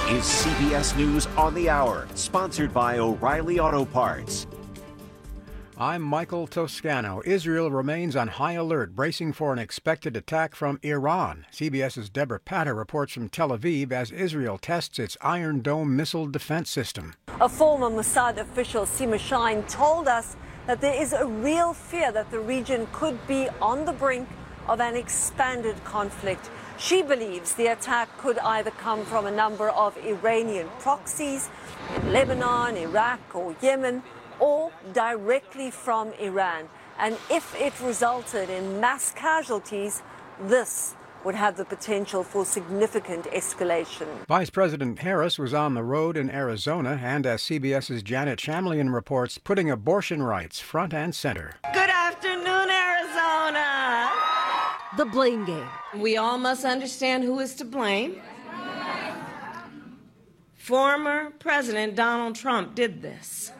is CBS News on the Hour, sponsored by O'Reilly Auto Parts. I'm Michael Toscano. Israel remains on high alert, bracing for an expected attack from Iran. CBS's Deborah Patter reports from Tel Aviv as Israel tests its Iron Dome missile defense system. A former Mossad official, Sima Shine, told us that there is a real fear that the region could be on the brink of an expanded conflict. She believes the attack could either come from a number of Iranian proxies in Lebanon, Iraq, or Yemen, or directly from Iran. And if it resulted in mass casualties, this would have the potential for significant escalation. Vice President Harris was on the road in Arizona and, as CBS's Janet Shamlian reports, putting abortion rights front and center. Good afternoon, Arizona. The blame game. We all must understand who is to blame. Former President Donald Trump did this.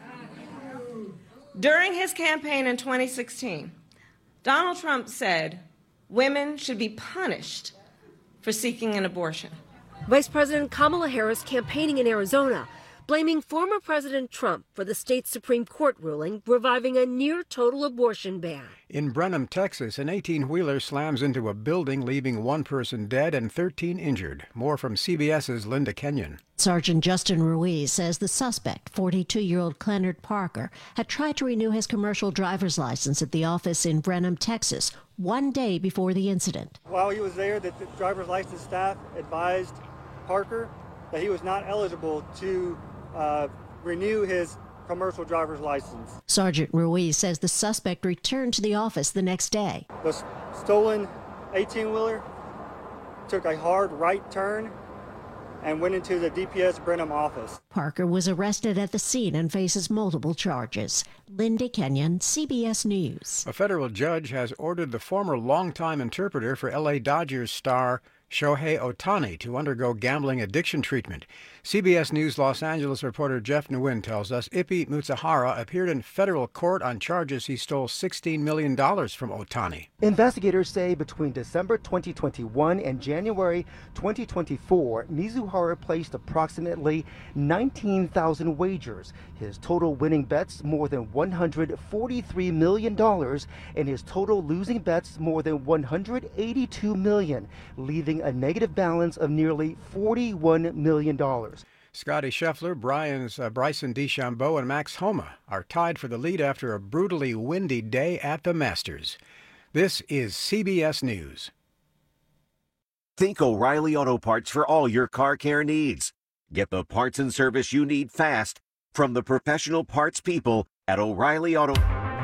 During his campaign in 2016, Donald Trump said women should be punished for seeking an abortion. Vice President Kamala Harris campaigning in Arizona, blaming former President Trump for the state's Supreme Court ruling reviving a near-total abortion ban. In Brenham, Texas, an 18-wheeler slams into a building, leaving one person dead and 13 injured. More from CBS's Linda Kenyon. Sergeant Justin Ruiz says the suspect, 42-year-old Clennard Parker, had tried to renew his commercial driver's license at the office in Brenham, Texas, one day before the incident. While he was there, the driver's license staff advised Parker that he was not eligible to renew his commercial driver's license. Sergeant Ruiz says the suspect returned to the office the next day. The stolen 18-wheeler took a hard right turn and went into the DPS Brenham office. Parker was arrested at the scene and faces multiple charges. Linda Kenyon, CBS News. A federal judge has ordered the former longtime interpreter for L.A. Dodgers star Shohei Ohtani to undergo gambling addiction treatment. CBS News Los Angeles reporter Jeff Nguyen tells us Ippy Mutsuhara appeared in federal court on charges he stole $16 million from Ohtani. Investigators say between December 2021 and January 2024, Mizuhara placed approximately 19,000 wagers. His total winning bets more than $143 million, and his total losing bets more than $182 million, leaving a negative balance of nearly $41 million. Scotty Scheffler, Bryson DeChambeau, and Max Homa are tied for the lead after a brutally windy day at the Masters. This is CBS News. Think O'Reilly Auto Parts for all your car care needs. Get the parts and service you need fast from the professional parts people at O'Reilly Auto.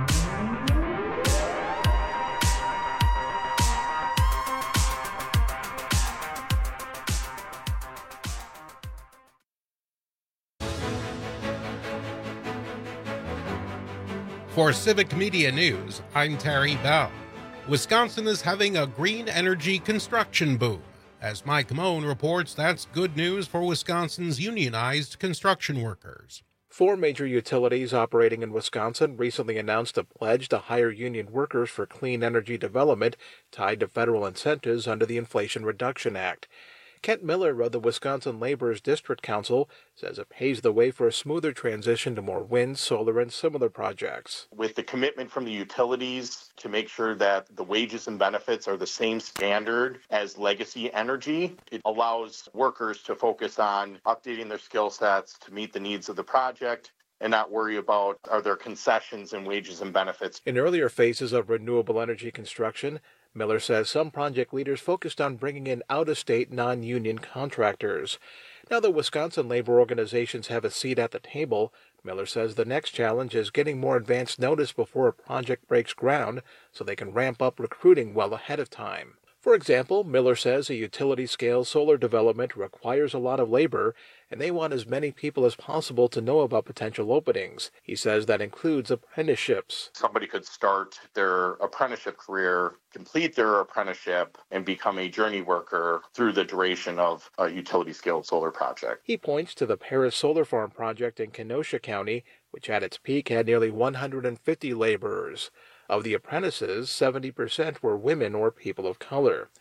For Civic Media News, I'm Terry Bell. Wisconsin is having a green energy construction boom. As Mike Moan reports, that's good news for Wisconsin's unionized construction workers. 4 major utilities operating in Wisconsin recently announced a pledge to hire union workers for clean energy development tied to federal incentives under the Inflation Reduction Act. Kent Miller of the Wisconsin Laborers District Council says it paves the way for a smoother transition to more wind, solar, and similar projects. With the commitment from the utilities to make sure that the wages and benefits are the same standard as legacy energy, it allows workers to focus on updating their skill sets to meet the needs of the project and not worry about are there concessions in wages and benefits. In earlier phases of renewable energy construction, Miller says some project leaders focused on bringing in out-of-state non-union contractors. Now that Wisconsin labor organizations have a seat at the table, Miller says the next challenge is getting more advance notice before a project breaks ground so they can ramp up recruiting well ahead of time. For example, Miller says a utility-scale solar development requires a lot of labor, and they want as many people as possible to know about potential openings. He says that includes apprenticeships. Somebody could start their apprenticeship career, complete their apprenticeship, and become a journey worker through the duration of a utility-scale solar project. He points to the Paris Solar Farm project in Kenosha County, which at its peak had nearly 150 laborers. Of the apprentices, 70% were women or people of color.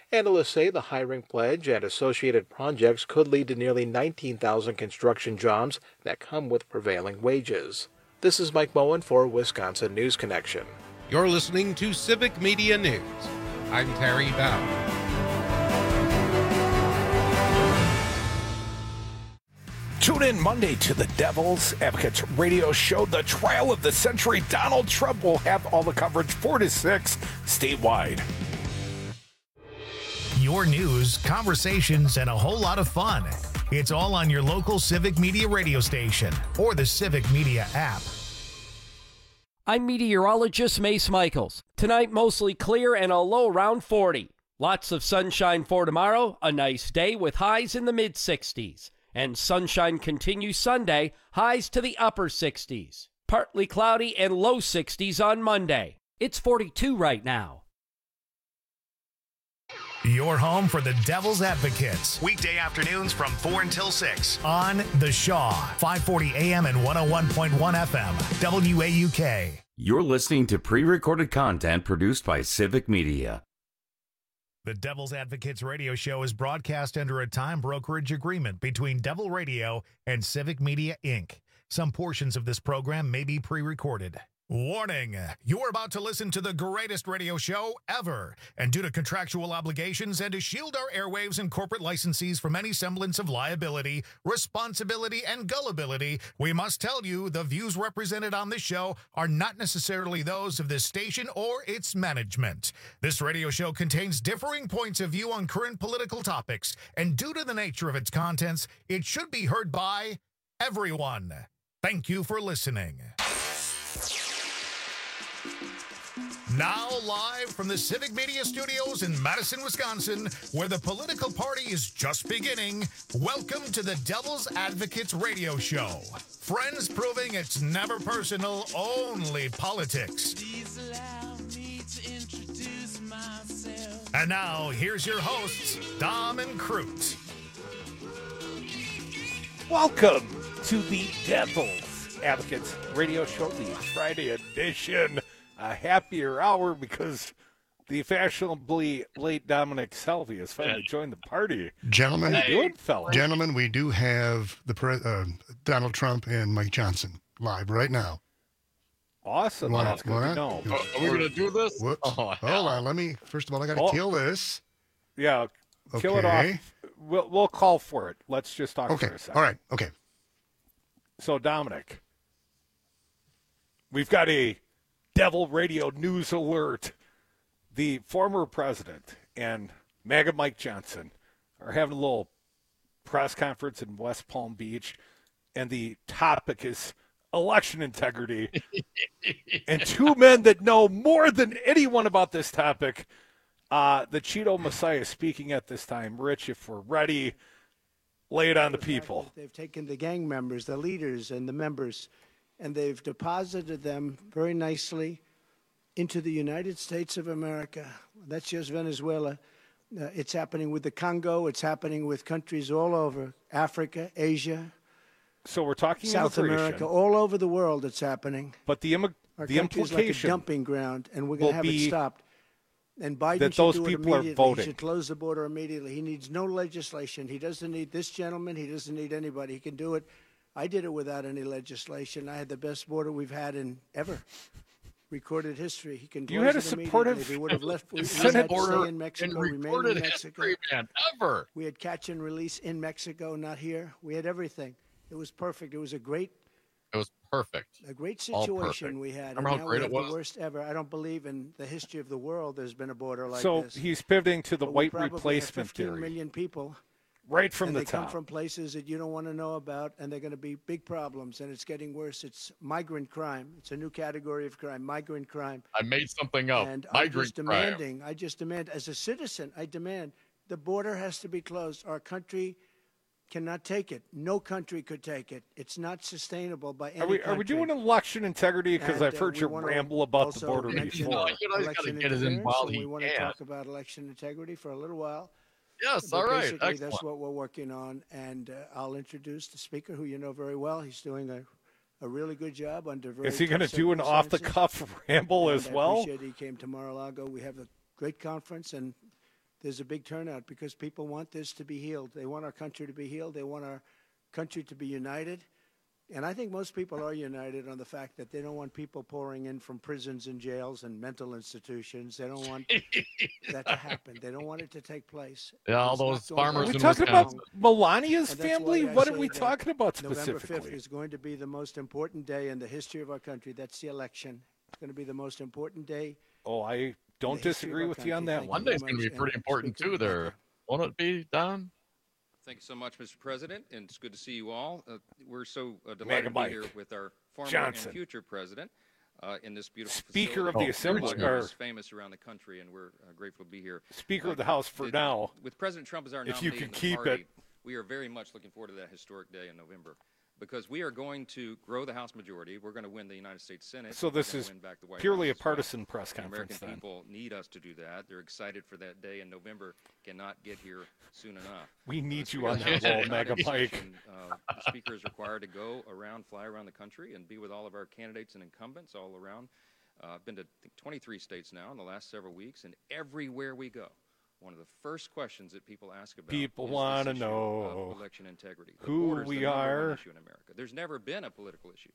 Analysts say the hiring pledge and associated projects could lead to nearly 19,000 construction jobs that come with prevailing wages. This is Mike Bowen for Wisconsin News Connection. You're listening to Civic Media News. I'm Terry Bell. Tune in Monday to the Devil's Advocates radio show. The trial of the century. Donald Trump will have all the coverage 4 to 6 statewide. Your news, conversations, and a whole lot of fun. It's all on your local Civic Media radio station or the Civic Media app. I'm meteorologist Mace Michaels. Tonight, mostly clear and a low around 40. Lots of sunshine for tomorrow, a nice day with highs in the mid-60s. And sunshine continues Sunday, highs to the upper 60s. Partly cloudy and low 60s on Monday. It's 42 right now. Your home for the Devil's Advocates. Weekday afternoons from 4 until 6 on The Shaw, 540 AM and 101.1 FM, WAUK. You're listening to pre-recorded content produced by Civic Media. The Devil's Advocates radio show is broadcast under a time brokerage agreement between Devil Radio and Civic Media, Inc. Some portions of this program may be pre-recorded. Warning, you're about to listen to the greatest radio show ever. And due to contractual obligations and to shield our airwaves and corporate licensees from any semblance of liability, responsibility, and gullibility, we must tell you the views represented on this show are not necessarily those of this station or its management. This radio show contains differing points of view on current political topics, and due to the nature of its contents, it should be heard by everyone. Thank you for listening. Now live from the Civic Media Studios in Madison, Wisconsin, where the political party is just beginning, welcome to the Devil's Advocates radio show. Friends proving it's never personal, only politics. Please allow me to introduce myself. And now, here's your hosts, Dom and Crute. Welcome to the Devil's Advocates radio show, the Friday edition. A happier hour because the fashionably late Dominic Salvi has finally joined the party. Gentlemen, how you doing, fella? Gentlemen, we do have the Donald Trump and Mike Johnson live right now. Awesome. That's good to know. Are we going to do this? Hold on. First of all, I got to kill this. Yeah, kill it off. We'll call for it. Let's just talk for a second. All right. Okay. So, Dominic, we've got a Devil Radio news alert. The former president and MAGA Mike Johnson are having a little press conference in West Palm Beach, and the topic is election integrity. And two men that know more than anyone about this topic, the Cheeto Messiah speaking at this time. Rich, if we're ready, lay it on the people. They've taken the gang members, the leaders, and the members, and they've deposited them very nicely into the United States of America. That's just Venezuela. It's happening with the Congo. It's happening with countries all over Africa, Asia. So we're talking South America, all over the world. It's happening. But the implication, like a dumping ground, and we're going to have it stopped. And Biden that should those do it people are immediately. voting. He should close the border immediately. He needs no legislation. He doesn't need this gentleman. He doesn't need anybody. He can do it. I did it without any legislation. I had the best border we've had in ever recorded history. He can. You had a supportive if he would have left. We Senate had to border stay in Mexico, in recorded history, man, ever. We had catch and release in Mexico, not here. We had everything. It was perfect. It was a great. It was perfect. A great situation we had. Remember how great it was? The worst ever. I don't believe in the history of the world there's been a border like so this. So he's pivoting to the white probably replacement have 15 theory. million people. Right from the top. They come top. from places that you don't want to know about, and they're going to be big problems, and it's getting worse. It's migrant crime. It's a new category of crime, migrant crime. I made something up. And migrant crime. I just demand, as a citizen, I demand the border has to be closed. Our country cannot take it. No country could take it. It's not sustainable by any Are we doing election integrity? Because I've heard you ramble about the border before. You know, he's got to get it in while he We want to talk about election integrity for a little while. Yes, but all right. Basically, excellent. That's what we're working on, and I'll introduce the speaker, who you know very well. He's doing a really good job under very. Is he going to do an off-the-cuff ramble as well? I appreciate he came to Mar-a-Lago. We have a great conference, and there's a big turnout because people want this to be healed. They want our country to be healed. They want our country to be united. And I think most people are united on the fact that they don't want people pouring in from prisons and jails and mental institutions. They don't want that to happen. They don't want it to take place. Yeah, all those farmers. Are we talking about Melania's family? What are we talking about specifically? November 5th is going to be the most important day in the history of our country. That's the election. It's going to be the most important day. Oh, I don't disagree with you on that one. Monday's going to be pretty important too there. Won't it be, Don? Thank you so much, Mr. President, and it's good to see you all. We're so delighted to be here with our former and future president in this beautiful Speaker facility. of the Assembly. It's famous around the country, and we're grateful to be here. Speaker of the House for now. With President Trump as our if nominee you could in the keep party, it. we are very much looking forward to that historic day in November. Because we are going to grow the House majority. We're going to win the United States Senate. So this is purely a partisan press the conference American then. people need us to do that. They're excited for that day in November. Cannot get here soon enough. We need you on that wall, Mega Mike. The Speaker is required to go around, fly around the country, and be with all of our candidates and incumbents all around. I've been to 23 states now in the last several weeks, and everywhere we go, one of the first questions that people ask about people want to know election integrity. who we are. Issue in America. There's never been a political issue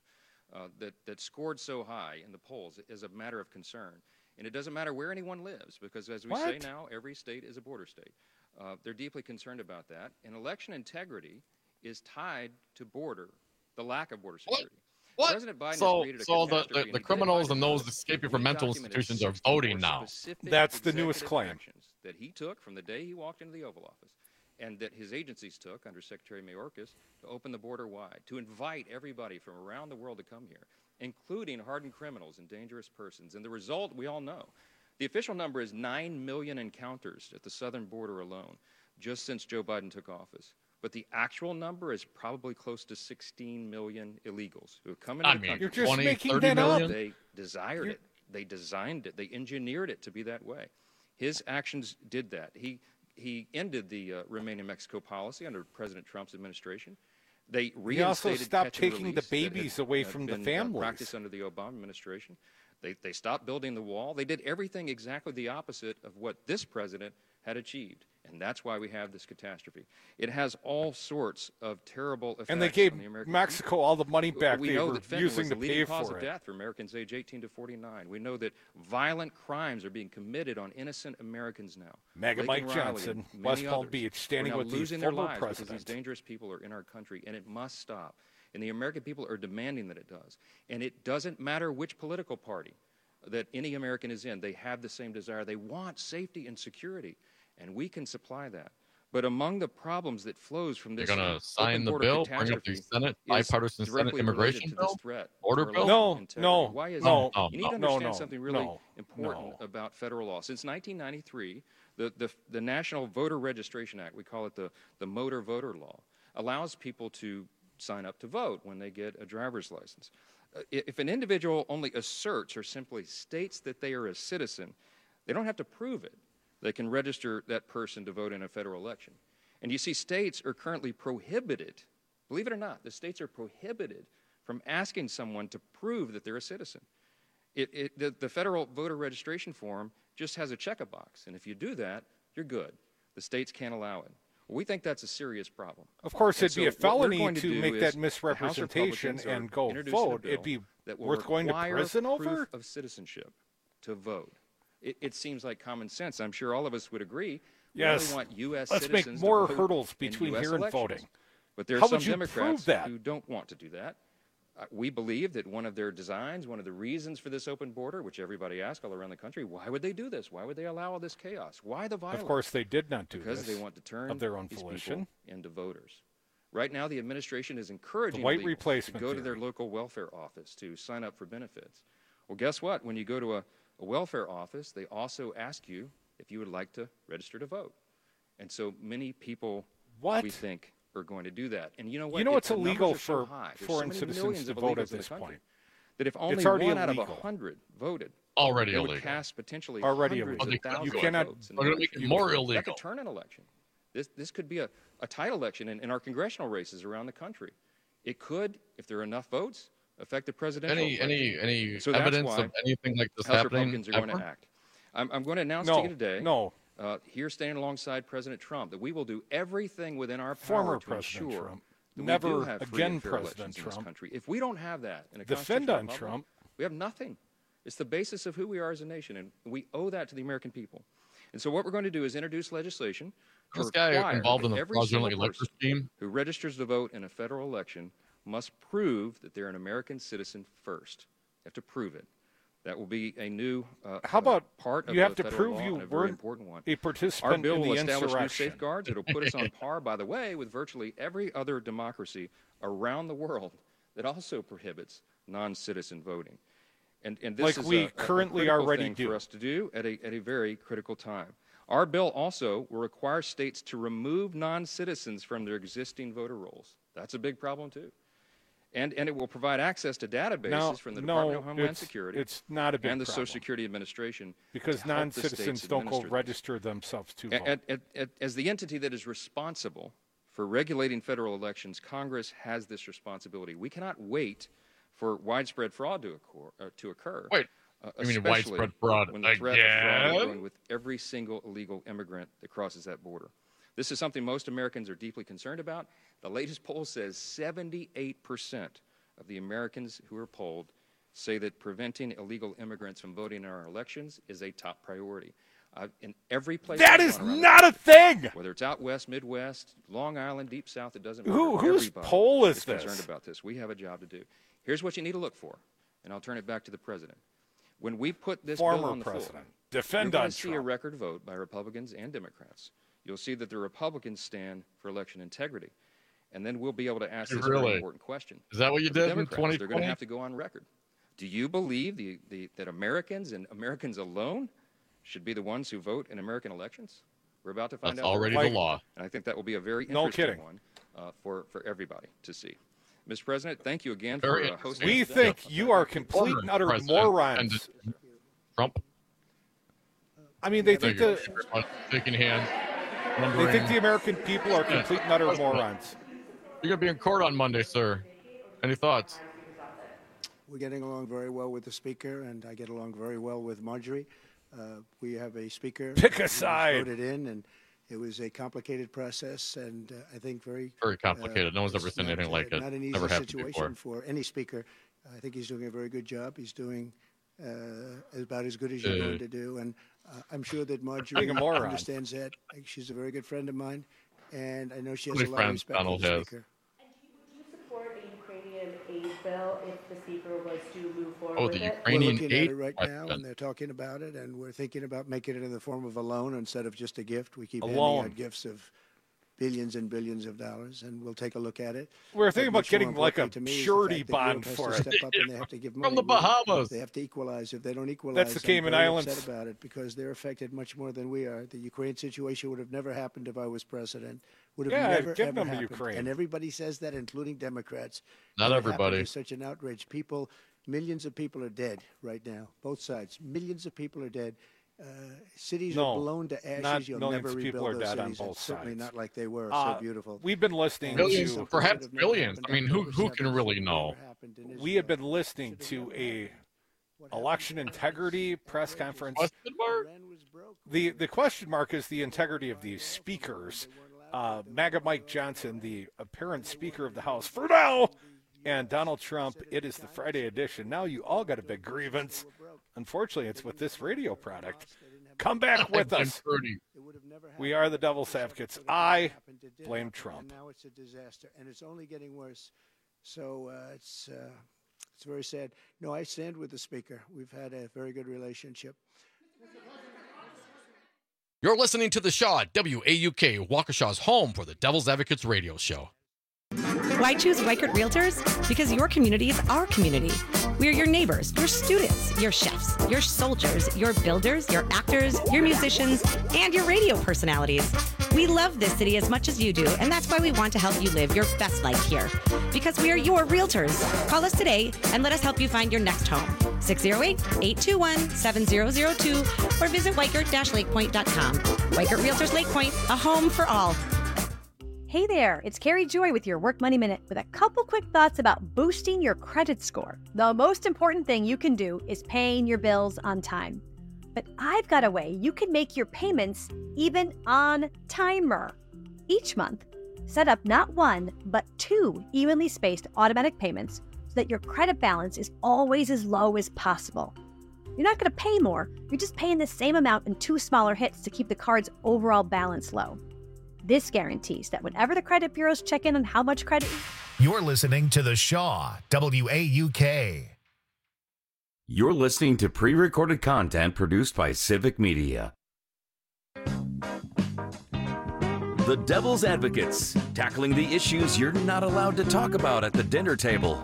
that scored so high in the polls as a matter of concern. And it doesn't matter where anyone lives, because as we say now, every state is a border state. They're deeply concerned about that. And election integrity is tied to the lack of border security. What? President Biden So has the criminals and those escaping from mental institutions are voting now. That's the newest claim. That he took from the day he walked into the Oval Office, and that his agencies took under Secretary Mayorkas to open the border wide, to invite everybody from around the world to come here, including hardened criminals and dangerous persons. And the result, we all know. The official number is 9 million encounters at the southern border alone, just since Joe Biden took office. But the actual number is probably close to 16 million illegals who have come into the country. You're just making that up. They desired it. They designed it. They engineered it to be that way. His actions did that. He ended the Remain in Mexico policy under President Trump's administration. They reinstated He also stopped catch and taking the release that babies had away from the been, families. Practiced under the Obama administration. They stopped building the wall. They did everything exactly the opposite of what this president had achieved. And that's why we have this catastrophe. It has all sorts of terrible effects And they gave on the American Mexico people. all the money back We they know were that fentanyl using is to the leading pay cause for of it. death for Americans age 18 to 49. We know that violent crimes are being committed on innocent Americans now. Mega Laken Mike Riley Johnson, and West many Palm others Beach, standing are now with the losing their former lives because president. these dangerous people are in our country, and it must stop. And the American people are demanding that it does. And it doesn't matter which political party that any American is in. They have the same desire. They want safety and security, and we can supply that. But among the problems that flows from this, You're going to sign the bill, bring up the Senate, bipartisan Senate immigration bill, border bill? No. Why is no, that? You need to understand no, something really no, important about federal law. Since 1993, the National Voter Registration Act, we call it the Motor Voter Law, allows people to sign up to vote when they get a driver's license. If an individual only asserts or simply states that they are a citizen, they don't have to prove it. They can register that person to vote in a federal election. And you see, states are currently prohibited, believe it or not, the states are prohibited from asking someone to prove that they're a citizen. The federal voter registration form just has a check-a-box, and if you do that, you're good. The states can't allow it. Well, we think that's a serious problem. Of course, it'd be a felony to do make is that the House misrepresentation Republicans are and go introducing a vote. bill It'd be that will worth going to require prison proof over? of citizenship to vote. It seems like common sense. I'm sure all of us would agree. We Yes. only want U.S. Let's make citizens more to vote hurdles in between US here and elections. voting. But there are How some would you Democrats prove that? who don't want to do that. We believe that one of their designs, one of the reasons for this open border, which everybody asks all around the country, why would they do this? Why would they allow all this chaos? Why the violence? Of course, they did not do because this they want to turn of their own these volition. people into voters. Right now, the administration is encouraging white illegals replacement to go to theory. their local welfare office to sign up for benefits. Well, guess what? When you go to a welfare office, they also ask you if you would like to register to vote. And so many people, we think, are going to do that. And you know what? You know it's the numbers illegal are so for high. There's foreign so many citizens millions to of vote illegals at in this the country point. that if only It's already one out of illegal. 100 voted, Already it would illegal. cast potentially Already hundreds illegal. of thousands You of cannot- votes. in They're the gonna make it election. more That illegal. could turn an election. This could be a tight election in our congressional races around the country. It could, if there are enough votes, affect the presidential election. Any So that's evidence why of anything like this House happening Republicans are going ever? to act. I'm going to announce No, to you today no. here standing alongside President Trump, that we will do everything within our power Former to President ensure Trump. that Never we do have free again and fair President elections in Trump. this country. If we don't have that in a Defend constitutional on republic, Trump. we have nothing. It's the basis of who we are as a nation, and we owe that to the American people. And so what we're going to do is introduce legislation to This guy require involved in that the every fraudulent single elector person scheme. who registers to vote in a federal election must prove that they're an American citizen first. You have to prove it. That will be a new How about part of you have the to federal prove law, you and a very weren't important one. a participant Our bill in the will establish new insurrection? safeguards. It'll put us on par, by the way, with virtually every other democracy around the world that also prohibits non-citizen voting. And this Like is we a currently critical already thing do. for us to do at a very critical time. Our bill also will require states to remove non-citizens from their existing voter rolls. That's a big problem too. And it will provide access to databases from the Department of Homeland Security. It's not a big and the problem. Social Security Administration Because to help the non-citizens states don't go administer this. register themselves to vote. As the entity that is responsible for regulating federal elections, Congress has this responsibility. We cannot wait for widespread fraud to occur. Wait, you mean especially widespread fraud when the threat of fraud is again? growing with every single illegal immigrant that crosses that border. This is something most Americans are deeply concerned about. The latest poll says 78% of the Americans who are polled say that preventing illegal immigrants from voting in our elections is a top priority. In every place That I've is gone around the not a country, thing! whether it's out west, Midwest, Long Island, Deep South, it doesn't matter. Whose Everybody poll is concerned this? about this. We have a job to do. Here's what you need to look for, and I'll turn it back to the president. When we put this bill Former on the president. floor, Defend you're going on to see a Trump. record vote by Republicans and Democrats. You'll see that the Republicans stand for election integrity. And then we'll be able to ask this very Really? important question. Is that what you Of the did in Democrats. They're going 2020? to have to go on record. Do you believe that Americans and Americans alone should be the ones who vote in American elections? We're about to find That's out. already the law. And I think that will be a very No interesting kidding. one for everybody to see. Mr. President, thank you again Very for hosting We this day. think you are complete and utter President morons. and Trump. I mean, they think Thank you. Shaking hands. they think the American people are complete and utter morons. You're going to be in court on Monday, sir. Any thoughts? We're getting along very well with the speaker, and I get along very well with Marjorie. We have a speaker. Pick a who was side. Voted in, and it was a complicated process, and I think very complicated. No one's ever it's seen anything like it. Not an easy Never happened situation before. for any speaker. I think he's doing a very good job. He's doing about as good as you're going to do, and I'm sure that Marjorie Being a moron. understands that. She's a very good friend of mine, and I know she has How many a lot of friends respect Donald for the has? speaker. Would you support a Ukrainian aid bill if the speaker was to move forward Oh, with the it? Ukrainian We're looking at aid it right now, question. and they're talking about it, and we're thinking about making it in the form of a loan instead of just a gift. We keep A handing loan. out gifts of billions and billions of dollars, and we'll take a look at it. We're thinking But about much more getting like a importantly to me is the surety fact that bond Europe has for to it. step up and they have to give money. From the Bahamas. They have to equalize. If they don't equalize, That's the Cayman I'm very Islands. upset about it because they're affected much more than we are. The Ukraine situation would have never happened if I was president. Would have Yeah, never give ever them to happened. Ukraine. And everybody says that, including Democrats. Not What happened everybody. is such an outrage. Millions of people are dead right now. Both sides. Millions of people are dead. Cities No, are blown to ashes. not You'll millions never of people rebuild are those dead on cities. both Certainly sides. not like they were. Uh, So beautiful. We've been listening Millions, to perhaps billions. I mean, who can really know? we have been listening to a election integrity press conference. Question mark? The question mark is the integrity of the speakers. MAGA Mike Johnson, the apparent Speaker of the House for now, and Donald Trump. It is the Friday edition. Now you all got a big grievance. Unfortunately, it's with this radio product. Come back with us. We are the Devil's Advocates. I blame Trump. And now it's a disaster, and it's only getting worse. So it's very sad. No, I stand with the speaker. We've had a very good relationship. You're listening to The Shaw at WAUK, Waukesha's home for the Devil's Advocates radio show. Why choose Weichert Realtors? Because your community is our community. We're your neighbors, your students, your chefs, your soldiers, your builders, your actors, your musicians, and your radio personalities. We love this city as much as you do, and that's why we want to help you live your best life here. Because we are your realtors. Call us today and let us help you find your next home. 608-821-7002 or visit Weichert-lakepoint.com. Weichert Realtors Lake Point, a home for all. Hey there, it's Carrie Joy with your Work Money Minute with a couple quick thoughts about boosting your credit score. The most important thing you can do is paying your bills on time. But I've got a way you can make your payments even on timer. Each month, set up not one, but 2 evenly spaced automatic payments so that your credit balance is always as low as possible. You're not going to pay more, you're just paying the same amount in 2 smaller hits to keep the card's overall balance low. This guarantees that whenever the credit bureaus check in on how much credit... You're listening to The Shaw, WAUK. You're listening to pre-recorded content produced by Civic Media. The Devil's Advocates, tackling the issues you're not allowed to talk about at the dinner table.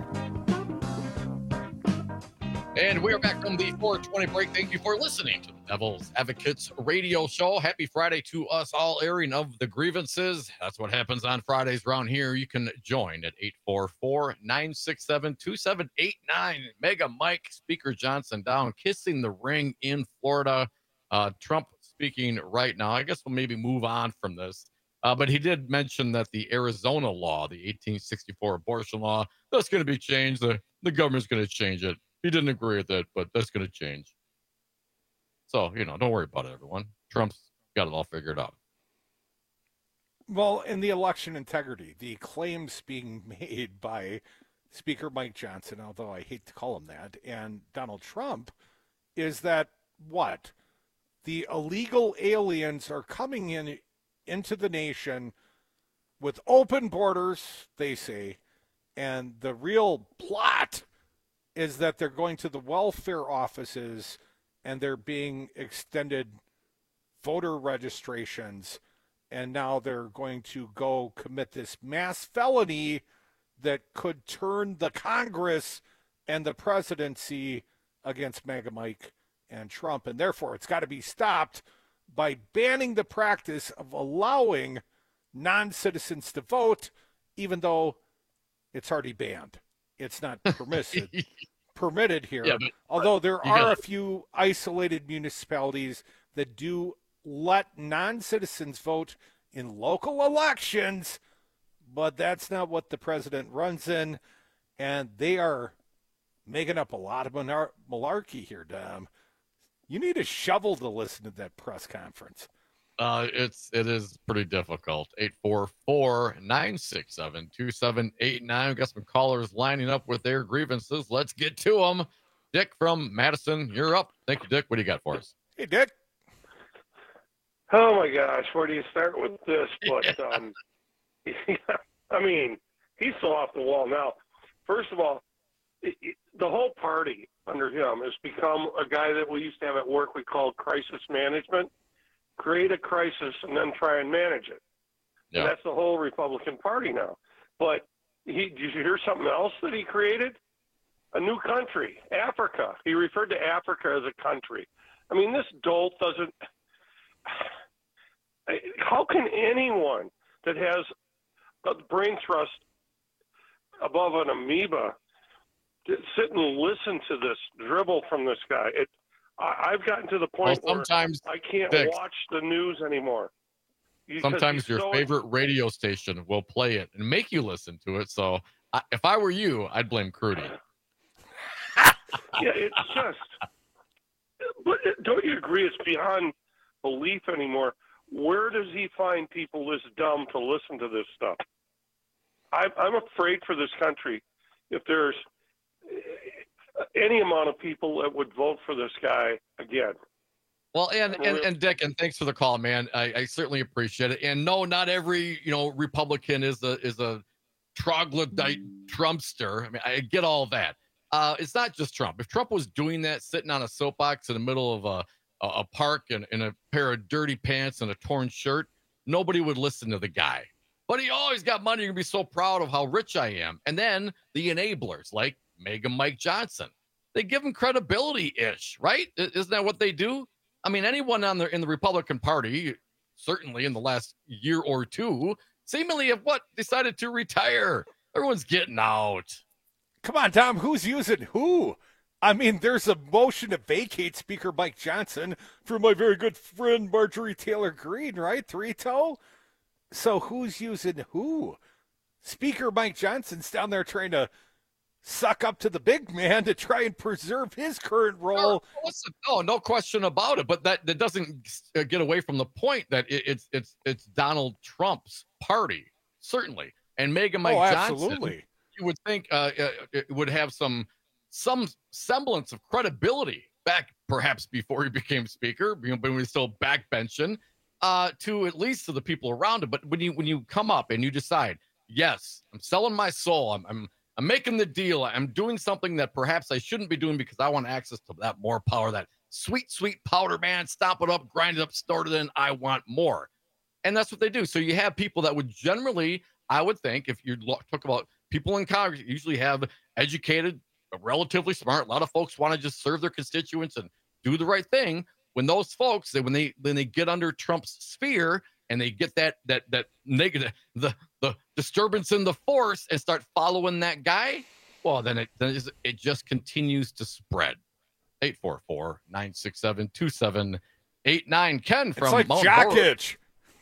And we are back from the 420 break. Thank you for listening to the Devil's Advocates radio show. Happy Friday to us all, airing of the grievances. That's what happens on Fridays around here. You can join at 844-967-2789. Mega Mike, Speaker Johnson down, kissing the ring in Florida. Trump speaking right now. I guess we'll maybe move on from this. But he did mention that the Arizona law, the 1864 abortion law, that's going to be changed. The government's going to change it. He didn't agree with it, but that's going to change. So, don't worry about it, everyone. Trump's got it all figured out. Well, in the election integrity, the claims being made by Speaker Mike Johnson, although I hate to call him that, and Donald Trump, is that what? The illegal aliens are coming into the nation with open borders, they say, and the real plot is that they're going to the welfare offices and they're being extended voter registrations, and now they're going to go commit this mass felony that could turn the Congress and the presidency against MAGA Mike and Trump, and therefore it's got to be stopped by banning the practice of allowing non-citizens to vote, even though it's already banned. It's not permitted here. Yeah, although there are a few isolated municipalities that do let non-citizens vote in local elections, but that's not what the president runs in, and they are making up a lot of malarkey here, Dom. You need a shovel to listen to that press conference. It is pretty difficult. 844-967-2789. We've got some callers lining up with their grievances. Let's get to them. Dick from Madison, you're up. Thank you, Dick. What do you got for us? Hey, Dick. Oh, my gosh. Where do you start with this? But, I mean, he's so off the wall now. First of all, the whole party under him has become a guy that we used to have at work we called crisis management. Create a crisis and then try and manage it. Yeah. And that's the whole Republican Party now. But did you hear something else that he created? A new country, Africa. He referred to Africa as a country. I mean, this dolt doesn't... How can anyone that has a brain thrust above an amoeba sit and listen to this dribble from this guy? I've gotten to the point where I can't watch the news anymore. Sometimes your favorite radio station will play it and make you listen to it. So if I were you, I'd blame Crudy. Yeah, it's just... But don't you agree it's beyond belief anymore? Where does he find people this dumb to listen to this stuff? I'm afraid for this country if there's any amount of people that would vote for this guy again. Well, and Dick, and thanks for the call, man. I certainly appreciate it. And no, not every Republican is a troglodyte Trumpster. I mean, I get all that. It's not just Trump. If Trump was doing that, sitting on a soapbox in the middle of a park in a pair of dirty pants and a torn shirt, nobody would listen to the guy. But he always got money. You're going to be so proud of how rich I am. And then the enablers like Mega Mike Johnson, they give him credibility-ish, right? Isn't that what they do? I mean, anyone in the Republican Party, certainly in the last year or two, seemingly have decided to retire. Everyone's getting out. Come on, Tom, who's using who? I mean, there's a motion to vacate Speaker Mike Johnson for my very good friend Marjorie Taylor Greene, right? Three-toe? So who's using who? Speaker Mike Johnson's down there trying to suck up to the big man to try and preserve his current role. No question about it. But that doesn't get away from the point that it's Donald Trump's party, certainly, and Mega Mike Johnson. Absolutely. You would think it would have some semblance of credibility back, perhaps before he became speaker, but when he was still backbenching, to at least to the people around him. But when you come up and you decide, yes, I'm selling my soul, I'm making the deal, I'm doing something that perhaps I shouldn't be doing because I want access to that more power, that sweet powder, man, stomp it up, grind it up, snort it in, I want more. And that's what they do. So you have people that would generally, I would think, if you talk about people in Congress, usually have educated, relatively smart. A lot of folks want to just serve their constituents and do the right thing. When those folks, when they get under Trump's sphere and they get that negative, the disturbance in the force and start following that guy, well, then it just continues to spread. 844-967-2789. Ken from Mount Jockitch.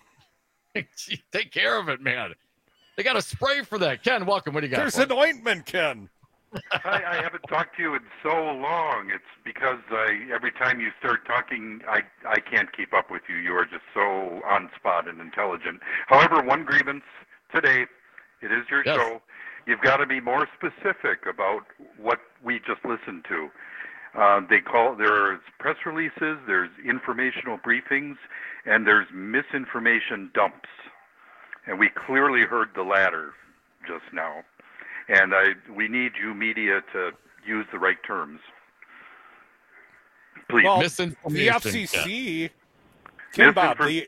Take care of it, man. They got a spray for that. Ken, welcome. What do you got? There's an ointment, Ken. I haven't talked to you in so long. It's because every time you start talking, I can't keep up with you. You are just so on spot and intelligent. However, one grievance today, it is your show. You've got to be more specific about what we just listened to. There's press releases, there's informational briefings, and there's misinformation dumps. And we clearly heard the latter just now. And we need you media to use the right terms. Please. Well, the FCC, Tim Bob, the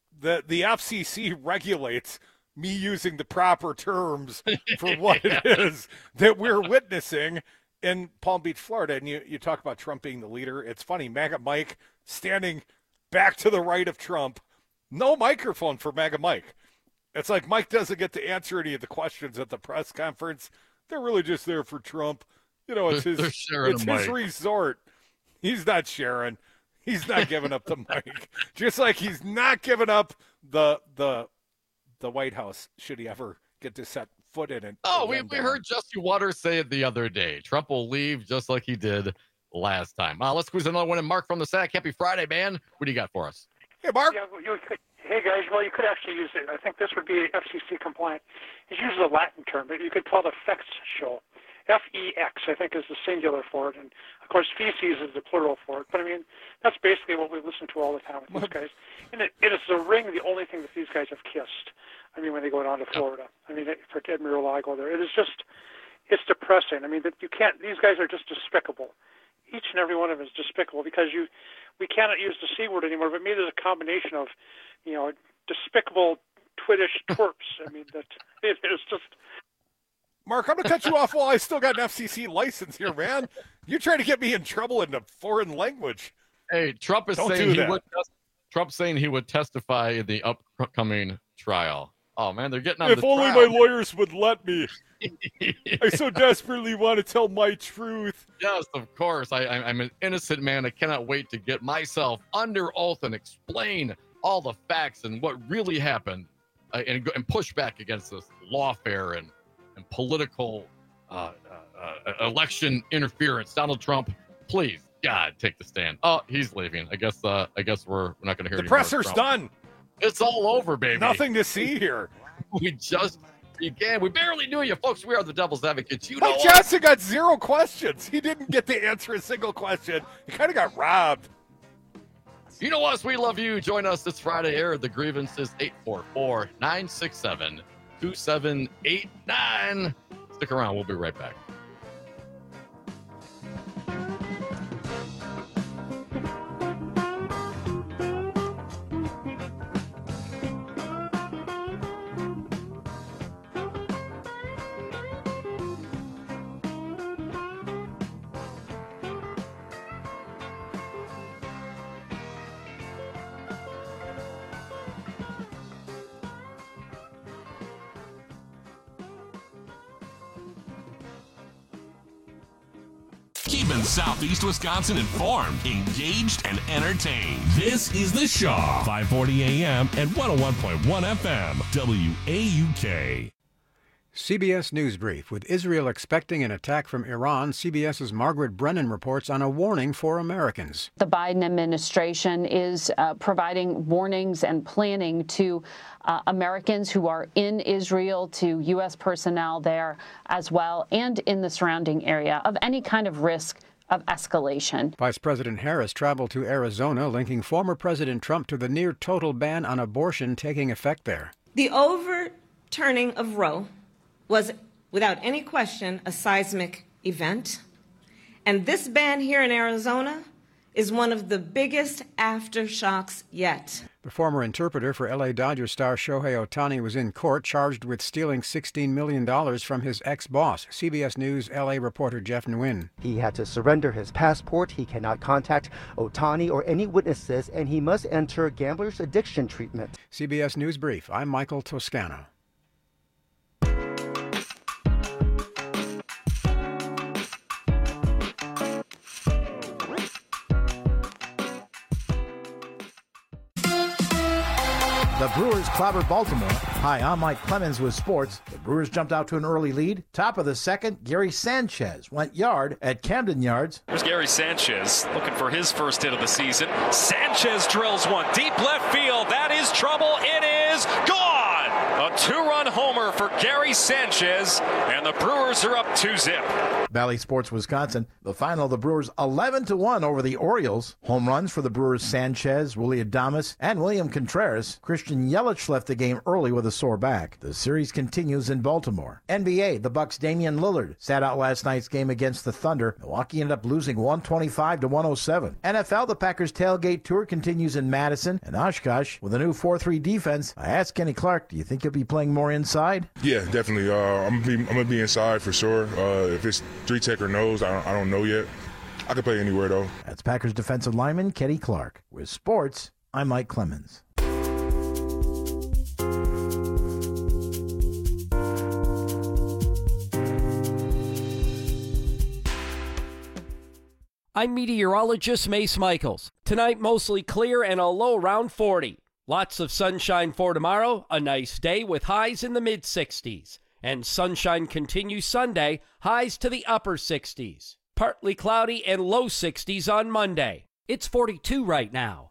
FCC regulates me using the proper terms for what it is that we're witnessing in Palm Beach, Florida. And you talk about Trump being the leader. It's funny, MAGA Mike standing back to the right of Trump. No microphone for MAGA Mike. It's like Mike doesn't get to answer any of the questions at the press conference. They're really just there for Trump. You know, it's his resort. He's not sharing. He's not giving up the mic. Just like he's not giving up the White House should he ever get to set foot in it. Oh, we heard Jesse Waters say it the other day. Trump will leave just like he did last time. Let's squeeze another one in. Mark from the Sack. Happy Friday, man. What do you got for us? Hey, Mark. Yeah, hey, guys. Well, you could actually use it. I think this would be FCC compliant. It uses a Latin term, but you could call it a FEX show. F-E-X, I think, is the singular for it. And, of course, feces is the plural for it. But, I mean, that's basically what we listen to all the time with these guys. And it is the ring, the only thing that these guys have kissed. I mean, when they go down to Florida. I mean, for Ted Mar-a-Lago there. It is just, it's depressing. I mean, that you can't, these guys are just despicable. Each and every one of them is despicable because we cannot use the C word anymore, but maybe there's a combination of, you know, despicable, twittish twerps. I mean, that it is just. Mark, I'm going to cut you off while I still got an FCC license here, man. You're trying to get me in trouble in a foreign language. Hey, Trump is Trump's saying he would testify in the upcoming trial. Oh, man, they're getting on if the only trial. My lawyers would let me. I so desperately want to tell my truth. Yes, of course. I'm an innocent man. I cannot wait to get myself under oath and explain all the facts and what really happened and push back against this lawfare and political election interference. Donald Trump, please, God, take the stand. Oh, he's leaving. I guess we're not going to hear the presser's done. It's all over, baby. Nothing to see here. We just began. We barely knew you, folks. We are the Devil's Advocates. You know Mike Johnson got 0 questions. He didn't get to answer a single question. He kind of got robbed. You know us. We love you. Join us this Friday. Air the grievances 844-967-2789. Stick around. We'll be right back. Keeping Southeast Wisconsin informed, engaged, and entertained. This is The Shaw, 540 AM and 101.1 FM, WAUK. CBS News Brief. With Israel expecting an attack from Iran, CBS's Margaret Brennan reports on a warning for Americans. The Biden administration is providing warnings and planning to Americans who are in Israel, to U.S. personnel there as well, and in the surrounding area of any kind of risk of escalation. Vice President Harris traveled to Arizona, linking former President Trump to the near-total ban on abortion taking effect there. The overturning of Roe was, without any question, a seismic event. And this ban here in Arizona is one of the biggest aftershocks yet. The former interpreter for L.A. Dodgers star Shohei Ohtani was in court charged with stealing $16 million from his ex-boss. CBS News L.A. reporter Jeff Nguyen. He had to surrender his passport. He cannot contact Ohtani or any witnesses, and he must enter gambler's addiction treatment. CBS News Brief. I'm Michael Toscano. The Brewers clobbered Baltimore. Hi, I'm Mike Clemens with sports. The Brewers jumped out to an early lead. Top of the second, Gary Sanchez went yard at Camden Yards. Here's Gary Sanchez looking for his first hit of the season. Sanchez drills one deep left field. That is trouble. It is gone. A two-run homer for Gary Sanchez, and the Brewers are up 2-0. Valley Sports Wisconsin. The final, the Brewers 11-1 over the Orioles. Home runs for the Brewers: Sanchez, Willie Adames, and William Contreras. Christian Yelich left the game early with a sore back. The series continues in Baltimore. NBA, the Bucks' Damian Lillard sat out last night's game against the Thunder. Milwaukee ended up losing 125-107. NFL, the Packers' tailgate tour continues in Madison and Oshkosh with a new 4-3 defense. I asked Kenny Clark, do you think he'll be playing more inside? Yeah, definitely. I'm gonna be inside for sure. If it's 3-tech or nose, I don't know yet. I could play anywhere though. That's Packers defensive lineman Kenny Clark. With sports, I'm Mike Clemens. I'm meteorologist Mace Michaels. Tonight, mostly clear and a low around 40. Lots of sunshine for tomorrow, a nice day with highs in the mid-60s. And sunshine continues Sunday, highs to the upper 60s. Partly cloudy and low 60s on Monday. It's 42 right now.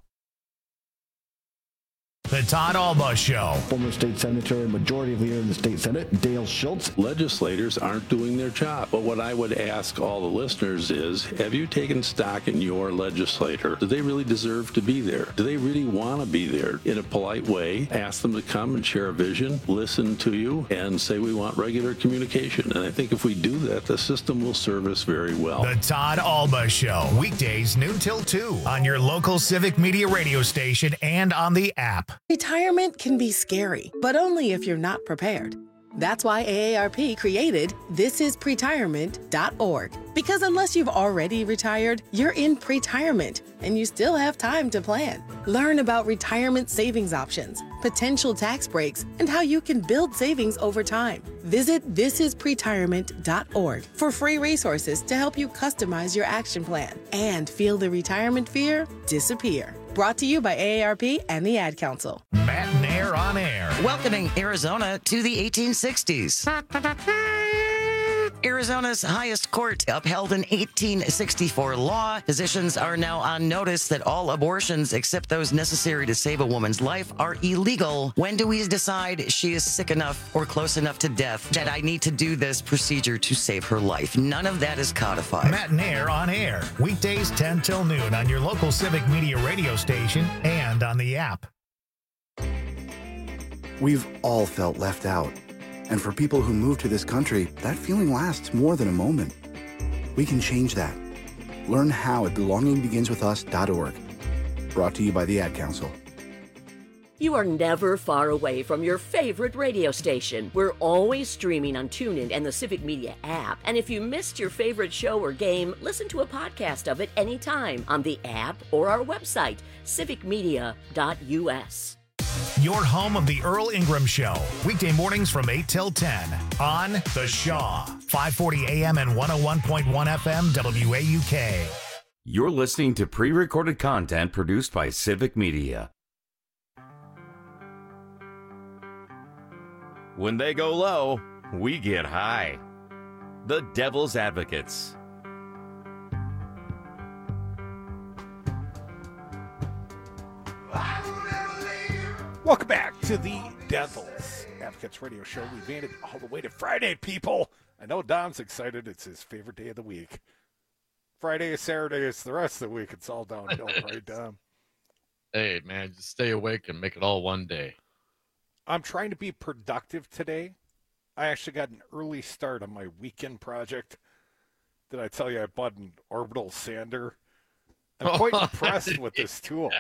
The Todd Alba Show. Former state senator and majority leader in the state senate, Dale Schultz. Legislators aren't doing their job. But what I would ask all the listeners is, have you taken stock in your legislator? Do they really deserve to be there? Do they really want to be there? In a polite way, ask them to come and share a vision, listen to you, and say we want regular communication. And I think if we do that, the system will serve us very well. The Todd Alba Show. Weekdays noon till 2 on your local Civic Media radio station and on the app. Retirement can be scary, but only if you're not prepared. That's why AARP created thisispretirement.org. Because unless you've already retired, you're in pretirement, and you still have time to plan. Learn about retirement savings options, potential tax breaks, and how you can build savings over time. Visit thisispretirement.org for free resources to help you customize your action plan and feel the retirement fear disappear. Brought to you by AARP and the Ad Council. Matt Nair on air. Welcoming Arizona to the 1860s. Arizona's highest court upheld an 1864 law. Physicians are now on notice that all abortions except those necessary to save a woman's life are illegal. When do we decide she is sick enough or close enough to death that I need to do this procedure to save her life? None of that is codified. Matt Nair on air. Weekdays 10 till noon on your local Civic Media radio station and on the app. We've all felt left out. And for people who move to this country, that feeling lasts more than a moment. We can change that. Learn how at belongingbeginswithus.org. Brought to you by the Ad Council. You are never far away from your favorite radio station. We're always streaming on TuneIn and the Civic Media app. And if you missed your favorite show or game, listen to a podcast of it anytime on the app or our website, civicmedia.us. Your home of the Earl Ingram Show. Weekday mornings from 8 till 10 on The Shaw. 540 AM and 101.1 FM WAUK. You're listening to pre-recorded content produced by Civic Media. When they go low, we get high. The Devil's Advocates. Welcome back to the Devil's Advocates Radio Show. We made it all the way to Friday, people. I know Dom's excited. It's his favorite day of the week. Friday, Saturday, it's the rest of the week. It's all downhill, right, Dom? Hey, man, just stay awake and make it all one day. I'm trying to be productive today. I actually got an early start on my weekend project. Did I tell you I bought an orbital sander? I'm quite impressed with this tool.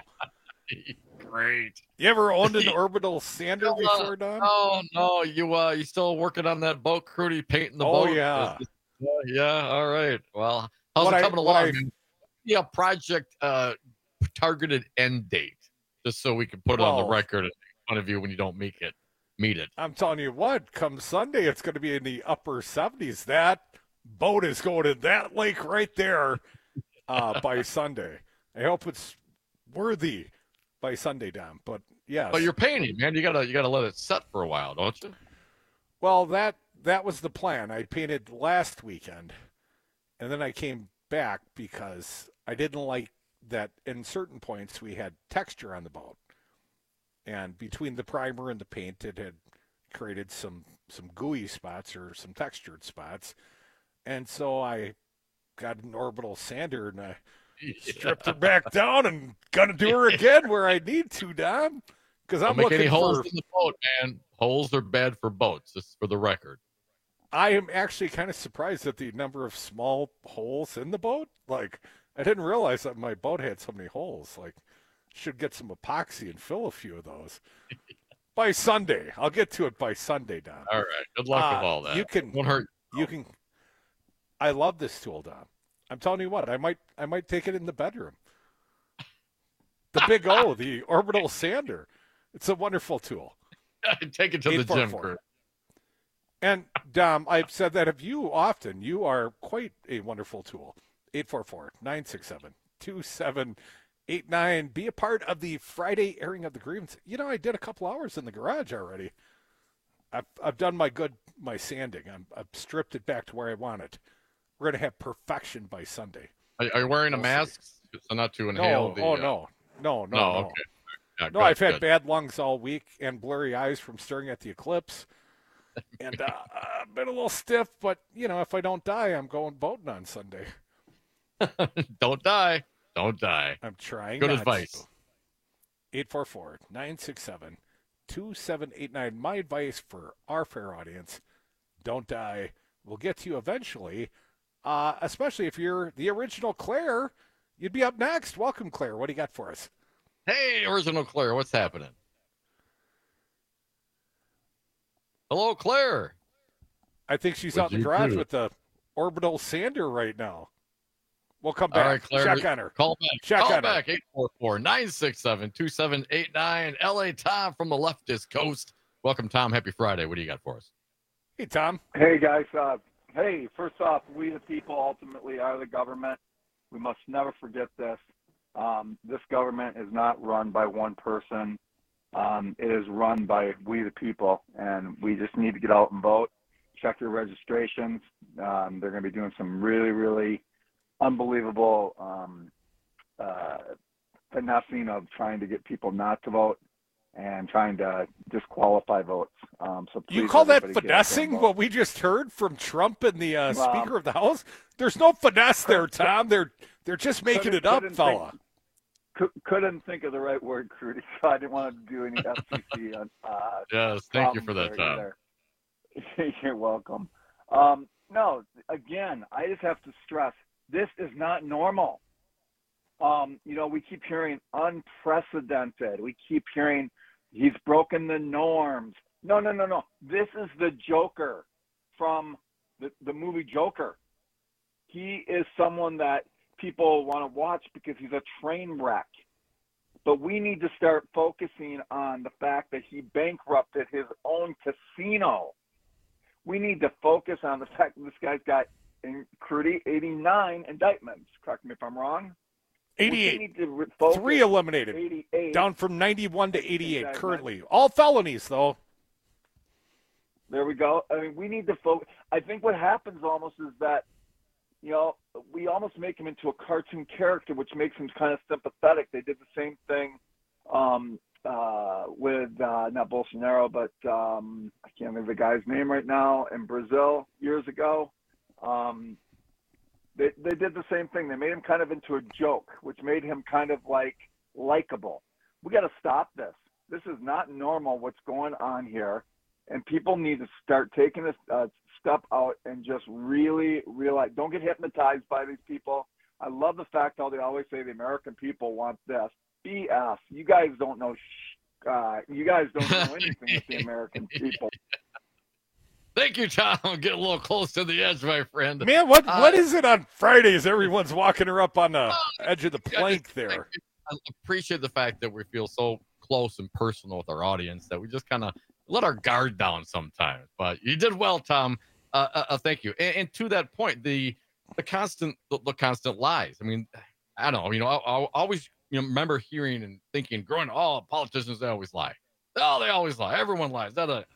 Great. You ever owned an orbital sander before, Don? No. You still working on that boat, Crudy, painting the boat? Oh, yeah. Yeah, all right. Well, how's it coming along? Yeah, project targeted end date, just so we can put it on the record and make fun of you when you don't meet it. I'm telling you what, come Sunday, it's going to be in the upper 70s. That boat is going in that lake right there by Sunday. I hope it's worthy by Sunday, Dom. But yes. But you're painting, man. You gotta let it set for a while, don't you? Well, that was the plan. I painted last weekend, and then I came back because I didn't like that in certain points we had texture on the boat. And between the primer and the paint, it had created some gooey spots or some textured spots. And so I got an orbital sander and I stripped her back down and gonna do her again where I need to, Don. Because I'm looking any for holes in the boat, man. Holes are bad for boats. This is for the record. I am actually kind of surprised at the number of small holes in the boat. Like, I didn't realize that my boat had so many holes. Like, should get some epoxy and fill a few of those. By Sunday. I'll get to it by Sunday, Don. All right. Good luck with all that. Won't hurt. You can. I love this tool, Don. I'm telling you what, I might take it in the bedroom. The Big O, the orbital sander. It's a wonderful tool. Take it to the gym, Kurt. And Dom, I've said that of you often. You are quite a wonderful tool. 844-967-2789. Be a part of the Friday airing of the grievance. You know, I did a couple hours in the garage already. I've done my sanding. I've stripped it back to where I want it. We're going to have perfection by Sunday. Are you wearing a mask? So not to inhale No. Okay. Yeah, no, I've had bad lungs all week and blurry eyes from staring at the eclipse. And I've been a little stiff, but, if I don't die, I'm going boating on Sunday. Don't die. Don't die. I'm trying. Good advice. 844-967-2789. My advice for our fair audience, don't die. We'll get to you eventually, especially if you're the original Claire. You'd be up next. Welcome, Claire. What do you got for us? Hey, original Claire. What's happening? Hello, Claire. I think she's out in the garage with the orbital sander right now. We'll come back. All right, Claire. Check on her. Call back. 844-967-2789. LA Tom from the leftist coast. Welcome, Tom. Happy Friday. What do you got for us? Hey, Tom. Hey, guys. First off, we the people ultimately are the government. We must never forget this. This government is not run by one person. It is run by we the people, and we just need to get out and vote. Check your registrations. They're going to be doing some really, really unbelievable finessing of trying to get people not to vote and trying to disqualify votes. So you call that finessing? What we just heard from Trump and the Speaker of the House? There's no finesse there, Tom. They're just making it up, fella. Couldn't think of the right word, Crudy, so I didn't want to do any FCC. Yes, thank you for that, Tom. You're welcome. No, again, I just have to stress, this is not normal. We keep hearing unprecedented. We keep hearing he's broken the norms. No. This is the Joker from the movie Joker. He is someone that people want to watch because he's a train wreck. But we need to start focusing on the fact that he bankrupted his own casino. We need to focus on the fact that this guy's got, in Crudy, 89 indictments. Correct me if I'm wrong. 88. 3 eliminated. 88. Down from 91 to 88 exactly. currently. All felonies, though. There we go. I mean, we need to focus. I think what happens almost is that, we almost make him into a cartoon character, which makes him kind of sympathetic. They did the same thing with not Bolsonaro, but I can't remember the guy's name right now, in Brazil years ago. They did the same thing. They made him kind of into a joke, which made him kind of likable. We got to stop this. This is not normal what's going on here, and people need to start taking a step out and just really realize. Don't get hypnotized by these people. I love the fact how they always say the American people want this. BS. You guys don't know. You guys don't know anything with the American people. Thank you, Tom. I'm getting a little close to the edge, my friend. Man, what is it on Fridays? Everyone's walking her up on the edge of the plank there. I appreciate the fact that we feel so close and personal with our audience that we just kind of let our guard down sometimes. But you did well, Tom. Thank you. And to that point, the constant lies. I mean, I don't know. I always remember hearing and thinking, growing up, politicians, they always lie. Oh, they always lie. Everyone lies.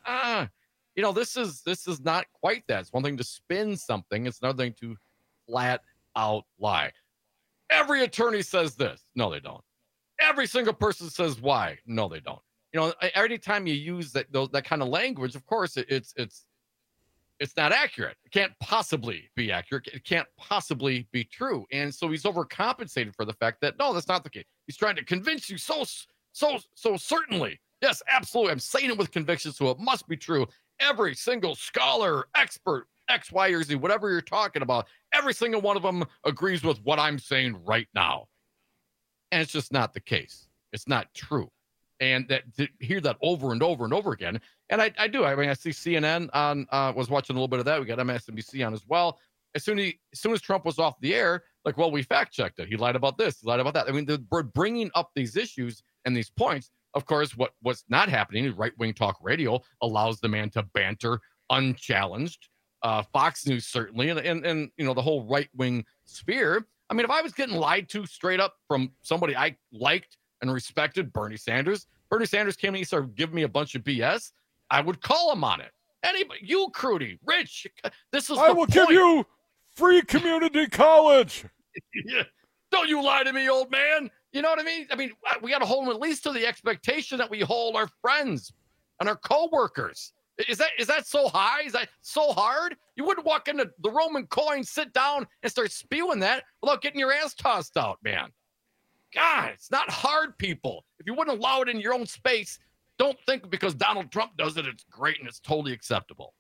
This is not quite that. It's one thing to spin something. It's another thing to flat out lie. Every attorney says this. No, they don't. Every single person says why. No, they don't. Every time you use that kind of language, of course, it's not accurate. It can't possibly be accurate. It can't possibly be true. And so he's overcompensated for the fact that, no, that's not the case. He's trying to convince you so certainly. Yes, absolutely. I'm saying it with conviction, so it must be true. Every single scholar, expert, X, Y, or Z, whatever you're talking about, every single one of them agrees with what I'm saying right now. And it's just not the case. It's not true. And to hear that over and over and over again. And I do. I mean, I see CNN on, was watching a little bit of that. We got MSNBC on as well. As soon as Trump was off the air, we fact checked it. He lied about this. He lied about that. I mean, we're bringing up these issues and these points. Of course, what's not happening is right-wing talk radio allows the man to banter unchallenged. Fox News certainly, and the whole right-wing sphere. I mean, if I was getting lied to straight up from somebody I liked and respected, Bernie Sanders came and he started giving me a bunch of BS, I would call him on it. Anybody, you, Crudy, Rich, this is. I will give you free community college. Yeah. Don't you lie to me, old man. You know what I mean? I mean, we got to hold them at least to the expectation that we hold our friends and our coworkers. Is that so high? Is that so hard? You wouldn't walk into the Roman coin, sit down, and start spewing that without getting your ass tossed out, man. God, it's not hard, people. If you wouldn't allow it in your own space, don't think because Donald Trump does it, it's great and it's totally acceptable.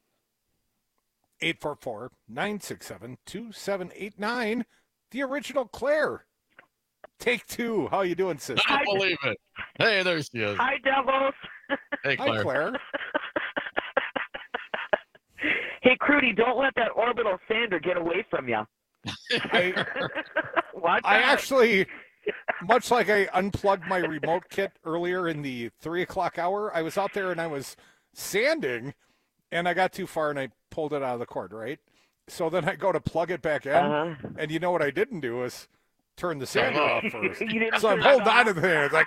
844-967-2789. The original Claire. Take two. How you doing, sister? I don't believe it. Hey, there she is. Hi, Devils. Hey, Claire. Hi, Claire. Hey, Crudy, don't let that orbital sander get away from you. I actually, much like I unplugged my remote kit earlier in the 3 o'clock hour, I was out there and I was sanding, and I got too far and I pulled it out of the cord, right? So then I go to plug it back in, and you know what I didn't do is turn the sander off first. So I'm holding on to the thing. It's like,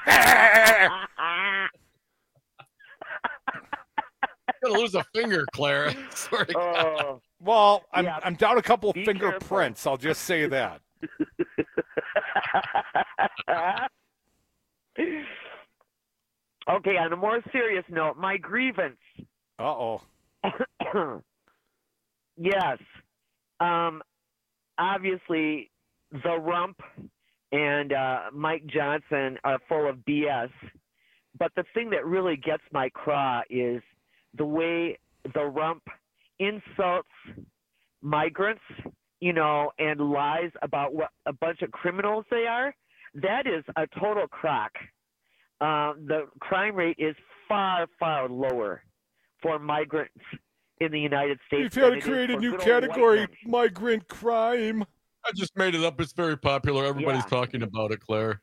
You're gonna lose a finger, Claire. well, I'm down a couple of fingerprints. I'll just say that. Okay, on a more serious note, my grievance. Uh-oh. Yes. Obviously, the Rump and Mike Johnson are full of BS. But the thing that really gets my craw is the way the Rump insults migrants, and lies about what a bunch of criminals they are. That is a total crock. The crime rate is far, far lower for migrants in the United States. We've had to create a new category, migrant crime. I just made it up. It's very popular. Everybody's talking about it, Claire.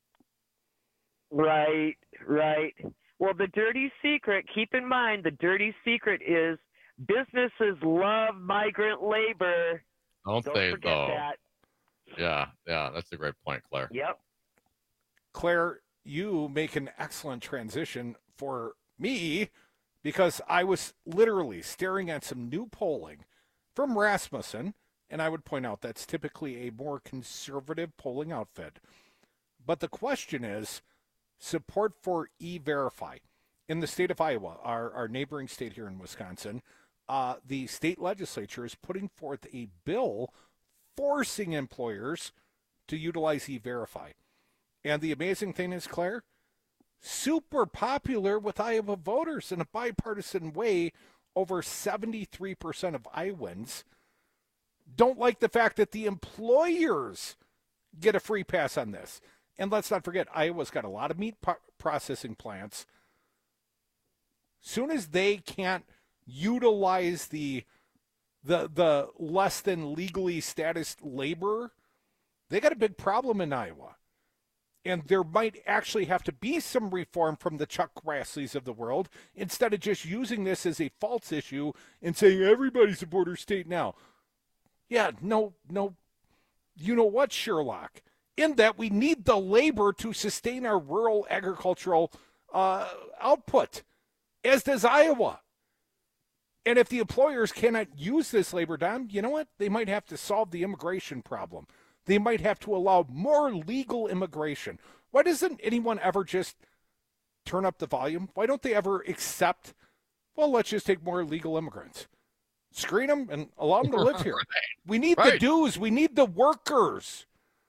Right. Well, the dirty secret, keep in mind, the dirty secret is businesses love migrant labor. Don't forget though. that. Yeah, that's a great point, Claire. Yep. Claire, you make an excellent transition for me because I was literally staring at some new polling from Rasmussen, and I would point out that's typically a more conservative polling outfit. But the question is support for E-Verify. In the state of Iowa, our neighboring state here in Wisconsin, the state legislature is putting forth a bill forcing employers to utilize E-Verify. And the amazing thing is, Claire, super popular with Iowa voters in a bipartisan way. Over 73% of Iowans don't like the fact that the employers get a free pass on this. And let's not forget, Iowa's got a lot of meat processing plants. Soon as they can't utilize the less than legally status labor, they got a big problem in Iowa. And there might actually have to be some reform from the Chuck Grassley's of the world, instead of just using this as a false issue and saying everybody's a border state now. Yeah, no, you know what, Sherlock? In that we need the labor to sustain our rural agricultural output, as does Iowa. And if the employers cannot use this labor, Don, you know what? They might have to solve the immigration problem. They might have to allow more legal immigration. Why doesn't anyone ever just turn up the volume? Why don't they ever accept, well, let's just take more legal immigrants. Screen them and allow them to live here. We need the dues. We need the workers.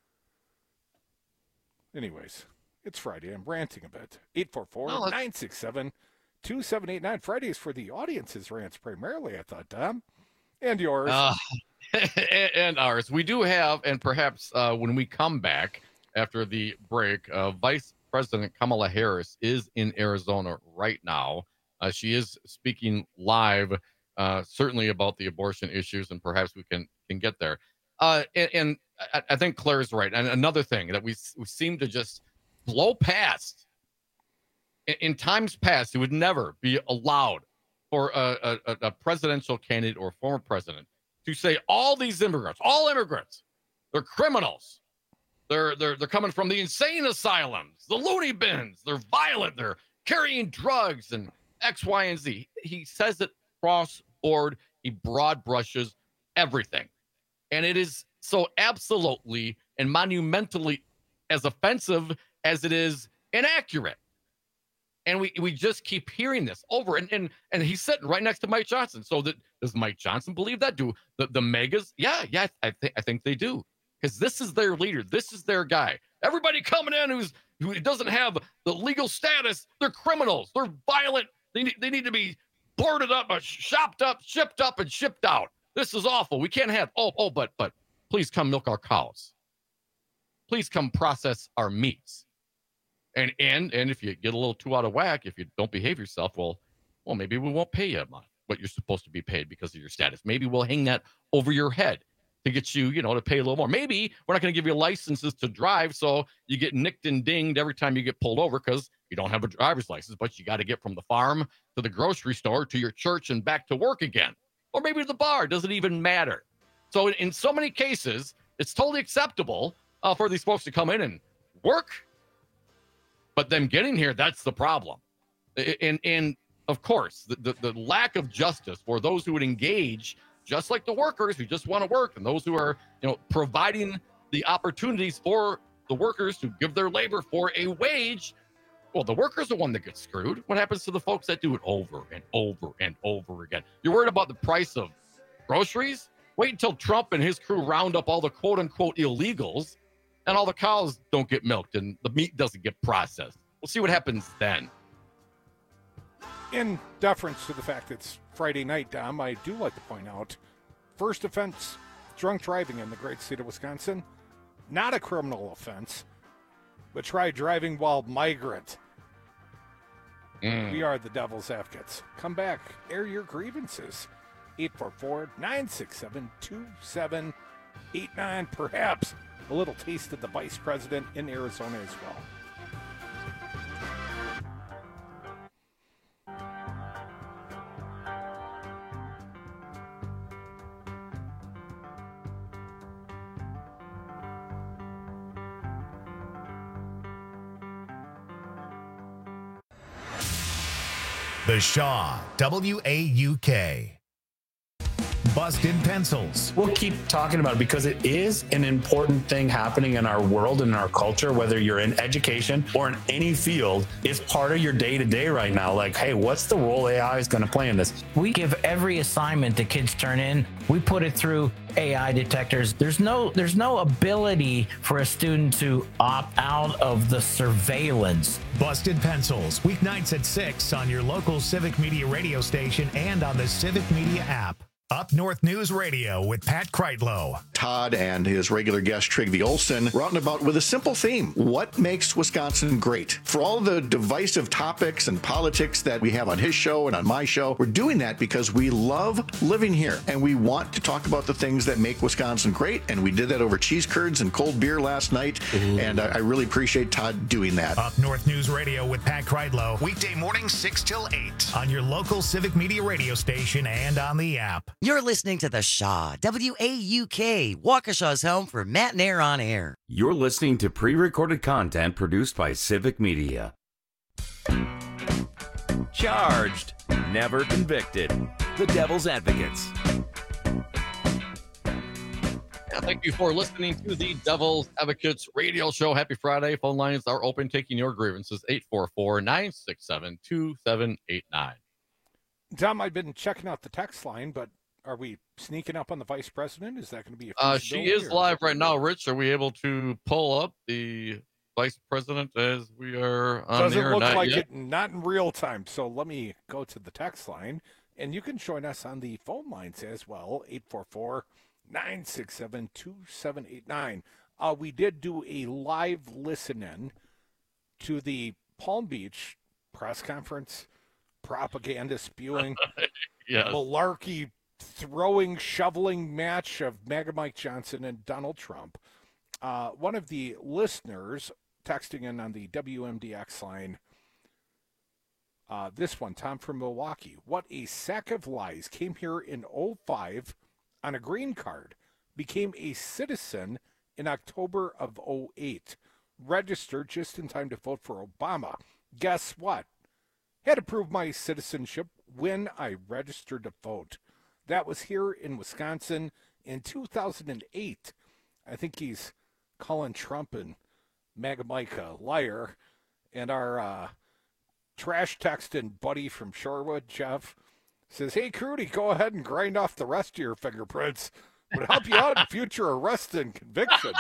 Anyways, it's Friday. I'm ranting a bit. 844-967-2789. Friday is for the audience's rants primarily, I thought, Tom. And yours. And ours. We do have, and perhaps when we come back after the break, Vice President Kamala Harris is in Arizona right now. She is speaking live, certainly about the abortion issues, and perhaps we can get there. And I think Claire's right. And another thing that we seem to just blow past. In times past, it would never be allowed for a presidential candidate or former president to say all these immigrants, all immigrants, they're criminals. They're coming from the insane asylums, the loony bins. They're violent. They're carrying drugs and X, Y, and Z. He says it cross board. He broad brushes everything. And it is so absolutely and monumentally as offensive as it is inaccurate. And we just keep hearing this over. And he's sitting right next to Mike Johnson. So does Mike Johnson believe that? Do the megas? Yeah, I think they do. Because this is their leader. This is their guy. Everybody coming in who doesn't have the legal status, they're criminals. They're violent. They need to be boarded up, shopped up, shipped up, and shipped out. This is awful. We can't have, but please come milk our cows. Please come process our meats. And if you get a little too out of whack, if you don't behave yourself, well, maybe we won't pay you what you're supposed to be paid because of your status. Maybe we'll hang that over your head to get you, to pay a little more. Maybe we're not going to give you licenses to drive, so you get nicked and dinged every time you get pulled over because you don't have a driver's license, but you got to get from the farm to the grocery store to your church and back to work again. Or maybe to the bar. Doesn't even matter. So in so many cases, it's totally acceptable for these folks to come in and work. But them getting here, that's the problem. And of course, the lack of justice for those who would engage, just like the workers who just want to work, and those who are, providing the opportunities for the workers to give their labor for a wage. Well, the workers are the one that gets screwed. What happens to the folks that do it over and over and over again? You're worried about the price of groceries? Wait until Trump and his crew round up all the quote-unquote illegals and all the cows don't get milked and the meat doesn't get processed. We'll see what happens then. In deference to the fact it's Friday night, Dom, I do like to point out, first offense, drunk driving in the great state of Wisconsin, not a criminal offense, but try driving while migrant. We are the devil's advocates. Come back, air your grievances. 844-967-2789. Perhaps a little taste of the vice president in Arizona as well. The Shaw, WAUK. Busted Pencils. We'll keep talking about it because it is an important thing happening in our world and in our culture, whether you're in education or in any field. It's part of your day-to-day right now. Like, hey, what's the role AI is going to play in this? We give every assignment that kids turn in, we put it through AI detectors. There's no ability for a student to opt out of the surveillance. Busted Pencils, weeknights at 6 on your local Civic Media radio station and on the Civic Media app. Up North News Radio with Pat Kreitlow. Todd and his regular guest, Trygve Olsen, were out and about with a simple theme. What makes Wisconsin great? For all the divisive topics and politics that we have on his show and on my show, we're doing that because we love living here and we want to talk about the things that make Wisconsin great. And we did that over cheese curds and cold beer last night. Ooh. And I really appreciate Todd doing that. Up North News Radio with Pat Kreitlow. Weekday mornings 6 till 8 on your local Civic Media radio station and on the app. You're listening to The Shaw, WAUK, Waukesha's home for Matt and Air on Air. You're listening to pre-recorded content produced by Civic Media. Charged, never convicted. The Devil's Advocates. Thank you for listening to the Devil's Advocates radio show. Happy Friday. Phone lines are open, taking your grievances. 844-967-2789. Tom, I've been checking out the text line, but are we sneaking up on the vice president? Is that going to be a she is live right now, Rich. Are we able to pull up the vice president as we are on Doesn't air? look Not like yet. it, not in real time. So let me go to the text line, and you can join us on the phone lines as well, 844-967-2789. We did do a live listen-in to the Palm Beach press conference, propaganda spewing, yes. malarkey throwing, shoveling match of MAGA Mike Johnson and Donald Trump. One of the listeners texting in on the WMDX line, this one, Tom from Milwaukee. What a sack of lies. Came here in 2005 on a green card. Became a citizen in October of 2008. Registered just in time to vote for Obama. Guess what? Had to prove my citizenship when I registered to vote. That was here in Wisconsin in 2008. I think he's calling Trump and MAGA Mike a liar. And our trash texting buddy from Shorewood, Jeff, says, hey, Crudy, go ahead and grind off the rest of your fingerprints. Would help you out in future arrests and convictions.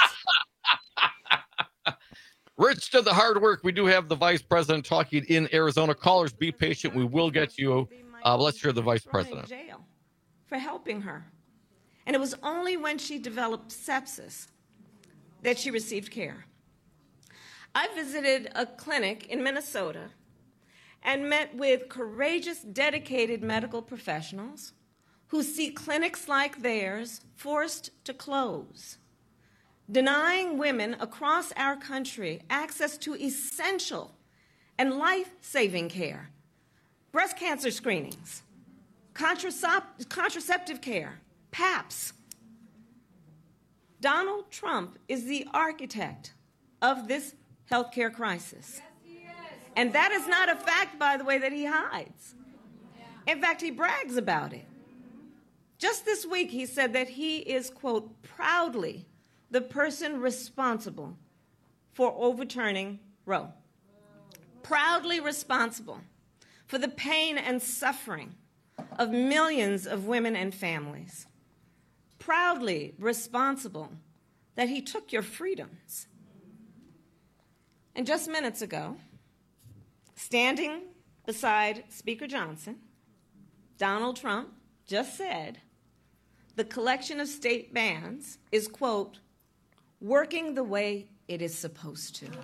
Rich did the hard work. We do have the vice president talking in Arizona. Callers, be patient. We will get you. Let's hear the vice president. Jail for helping her. And it was only when she developed sepsis that she received care. I visited a clinic in Minnesota and met with courageous, dedicated medical professionals who see clinics like theirs forced to close, denying women across our country access to essential and life-saving care, breast cancer screenings, contraceptive care, PAPs. Donald Trump is the architect of this healthcare crisis. And that is not a fact, by the way, that he hides. In fact, he brags about it. Just this week, he said that he is, quote, proudly the person responsible for overturning Roe. Proudly responsible for the pain and suffering of millions of women and families. Proudly responsible that he took your freedoms. And just minutes ago, standing beside Speaker Johnson, Donald Trump just said the collection of state bans is, quote, working the way it is supposed to.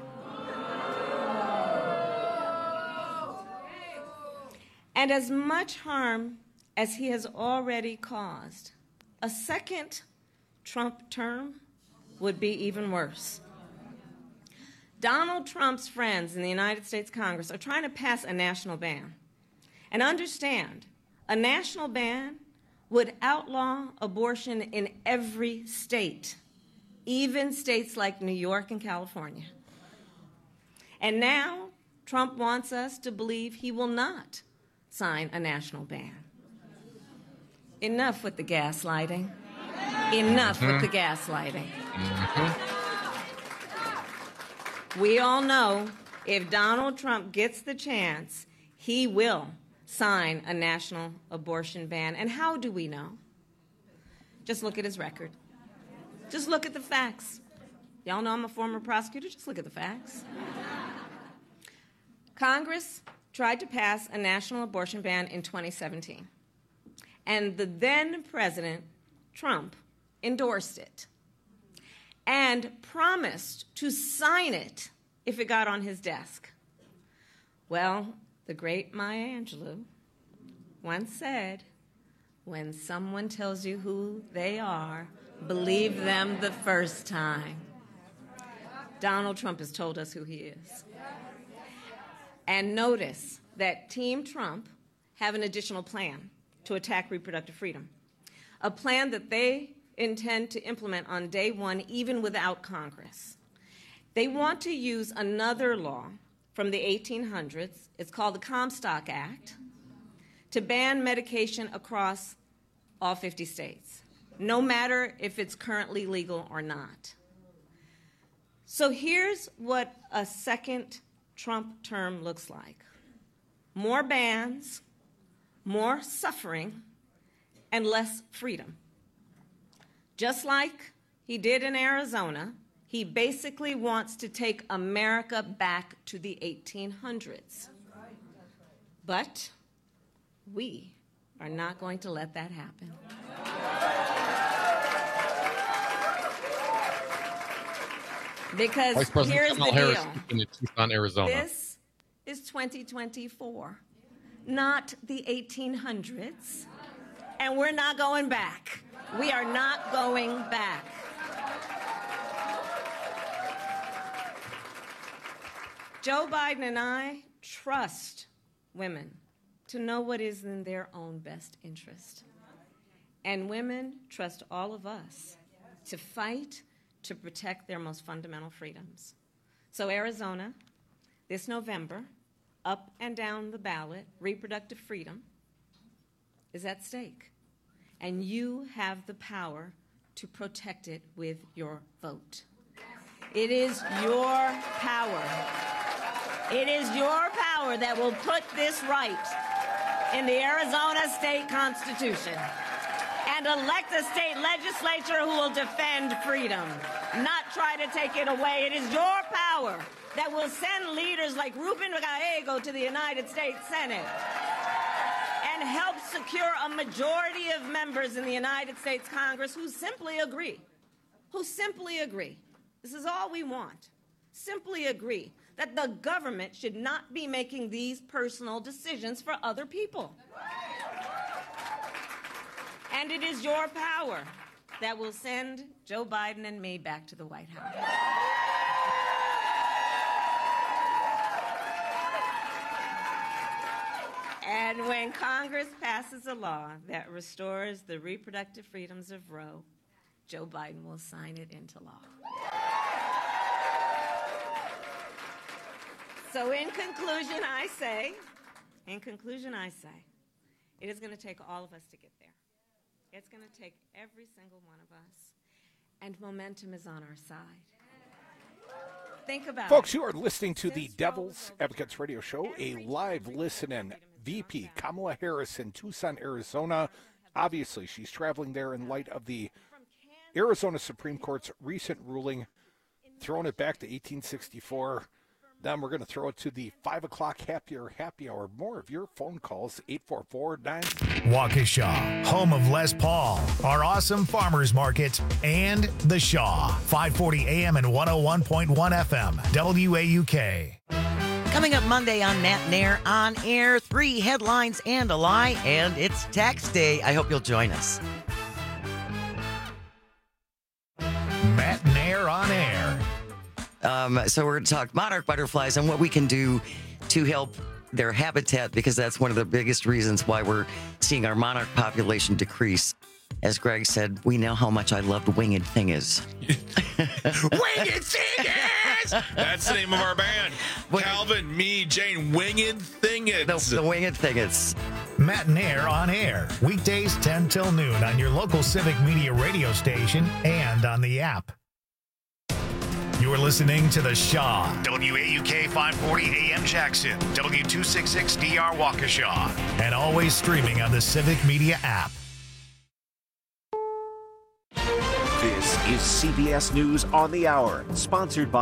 And as much harm as he has already caused, a second Trump term would be even worse. Donald Trump's friends in the United States Congress are trying to pass a national ban. And understand, a national ban would outlaw abortion in every state, even states like New York and California. And now Trump wants us to believe he will not sign a national ban. Enough with the gaslighting. Enough with the gaslighting. We all know if Donald Trump gets the chance, he will sign a national abortion ban. And how do we know? Just look at his record. Just look at the facts. Y'all know I'm a former prosecutor. Just look at the facts. Congress tried to pass a national abortion ban in 2017. And the then President Trump endorsed it and promised to sign it if it got on his desk. Well, the great Maya Angelou once said, when someone tells you who they are, believe them the first time. Donald Trump has told us who he is. And notice that Team Trump have an additional plan to attack reproductive freedom, a plan that they intend to implement on day one, even without Congress. They want to use another law from the 1800s, it's called the Comstock Act, to ban medication across all 50 states, no matter if it's currently legal or not. So here's what a second Trump term looks like. More bans, more suffering, and less freedom. Just like he did in Arizona, he basically wants to take America back to the 1800s. But we are not going to let that happen. Because Vice President here's Kamala the Harris deal. in Tucson, Arizona. This is 2024, not the 1800s, and we're not going back. We are not going back. Joe Biden and I trust women to know what is in their own best interest. And women trust all of us to fight to protect their most fundamental freedoms. So Arizona, this November, up and down the ballot, reproductive freedom is at stake. And you have the power to protect it with your vote. It is your power. It is your power that will put this right in the Arizona state constitution and elect a state legislature who will defend freedom, not try to take it away. It is your power that will send leaders like Ruben Gallego to the United States Senate and help secure a majority of members in the United States Congress who simply agree. This is all we want. Simply agree that the government should not be making these personal decisions for other people. And it is your power that will send Joe Biden and me back to the White House. And when Congress passes a law that restores the reproductive freedoms of Roe, Joe Biden will sign it into law. So in conclusion, I say, it is going to take all of us to get there. It's going to take every single one of us, and momentum is on our side. Think about it. Folks, you are listening to the Devil's Advocates Radio Show, a live listen-in. VP Kamala Harris in Tucson, Arizona. Obviously, she's traveling there in light of the Arizona Supreme Court's recent ruling, throwing it back to 1864. Then we're going to throw it to the 5 o'clock happy hour. More of your phone calls, 844-9. Waukesha, home of Les Paul, our awesome farmers market, and The Shaw, 540 AM and 101.1 FM, WAUK. Coming up Monday on Matt Nair On Air, 3 headlines and a lie, and it's tax day. I hope you'll join us. Matt Nair On Air. So we're going to talk monarch butterflies and what we can do to help their habitat, because that's one of the biggest reasons why we're seeing our monarch population decrease. As Greg said, we know how much I loved Winged Thingers. Winged Thingers! guys? That's the name of our band. Calvin, me, Jane, Winged Thingets. The Winged Thingets. Matt and Air on air. Weekdays 10 till noon on your local Civic Media radio station and on the app. You're listening to The Shaw. WAUK 540 AM Jackson. W266DR Waukesha. And always streaming on the Civic Media app. This is CBS News on the Hour, sponsored by